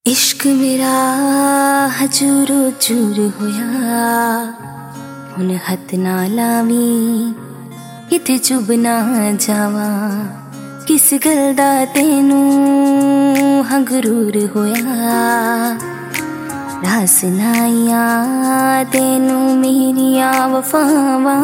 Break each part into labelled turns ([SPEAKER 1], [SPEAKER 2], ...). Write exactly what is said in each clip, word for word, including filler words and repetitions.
[SPEAKER 1] इश्क मेरा हजूरो चूर होया हुन हथ ना लावी किथे चुभ ना जावा किस गल दा तेनू हंगरूर होया रास नाइया तेनू मेरिया वफावां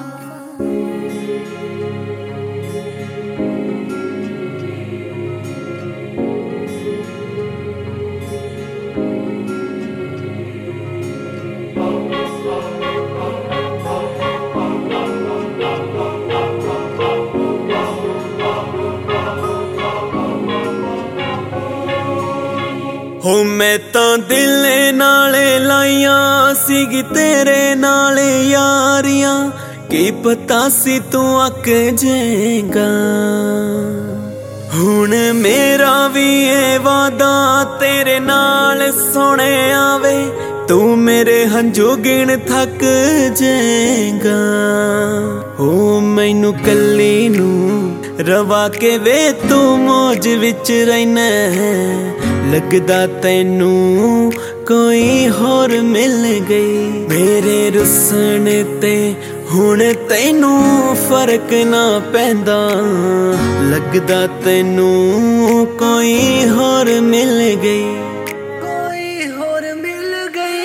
[SPEAKER 2] हो मैं तो दिल नाले लाइया सीगी तेरे नाले यारियां की पता सी तू अक जाएगा हुण मेरा भी ये वादा तेरे नाल सोने आवे तू मेरे हंजू गिन थक जाएगा हो मैनू कली नू रवा के वे तू मौज विच रहना लगदा तैनू कोई होर मिल गई मेरे रुसन ते हुण तैनू फर्क ना पैंदा लगदा तैनू कोई होर मिल गई कोई होर मिल गई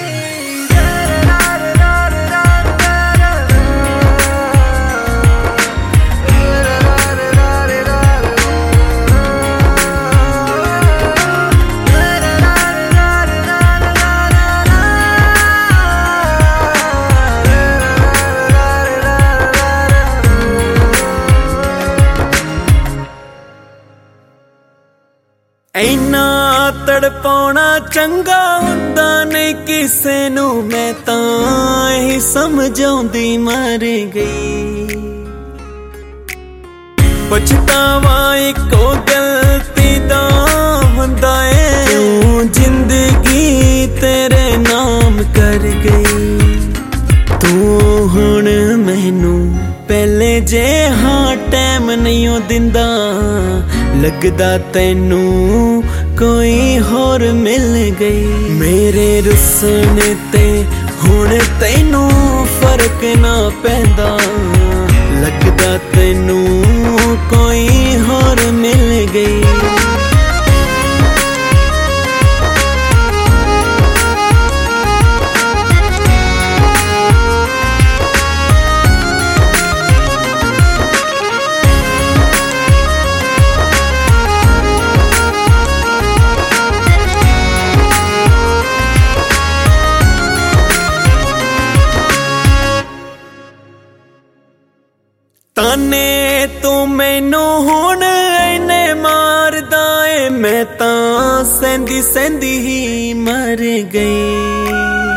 [SPEAKER 2] ऐना तड़पाउणा चंगा हुंदा नहीं किसे नू मैं तां ही समझाउंदी मर गई पछतावा इको गलती दा हुंदा ऐ क्यों जिंदगी तेरे नाम कर गई तू हुण मैनू पहले जे हाँ टैम नहीं दिंदा लगदा तैनू कोई होर मिल गई मेरे रुसन ते हुण तैनू फर्क ना पैंदा लगदा तैनू कोई होर मिल गई ताने तू मैनू हुण इन्ने मारदा ए मैं तां सेंदी सेंदी ही मर गई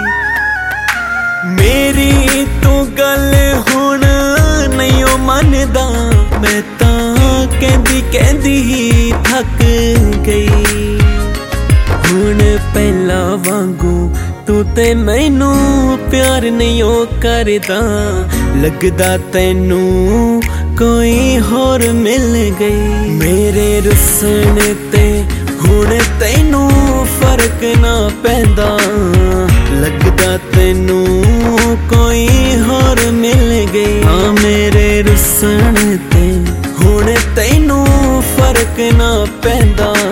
[SPEAKER 2] मेरी तू गल हुण नहीं ओ मनदा मैं तां कहंदी कहंदी ही थक गई हुण पहला वांगू तू ते मैनू प्यार नहीं ओ करदा लगदा तैनू कोई होर मिल गई मेरे रुसन ते हुण तैनू फर्क ना पैंदा लगदा तैनू कोई होर मिल गई हाँ मेरे रुसन ते हुण तैनू फर्क ना पैंदा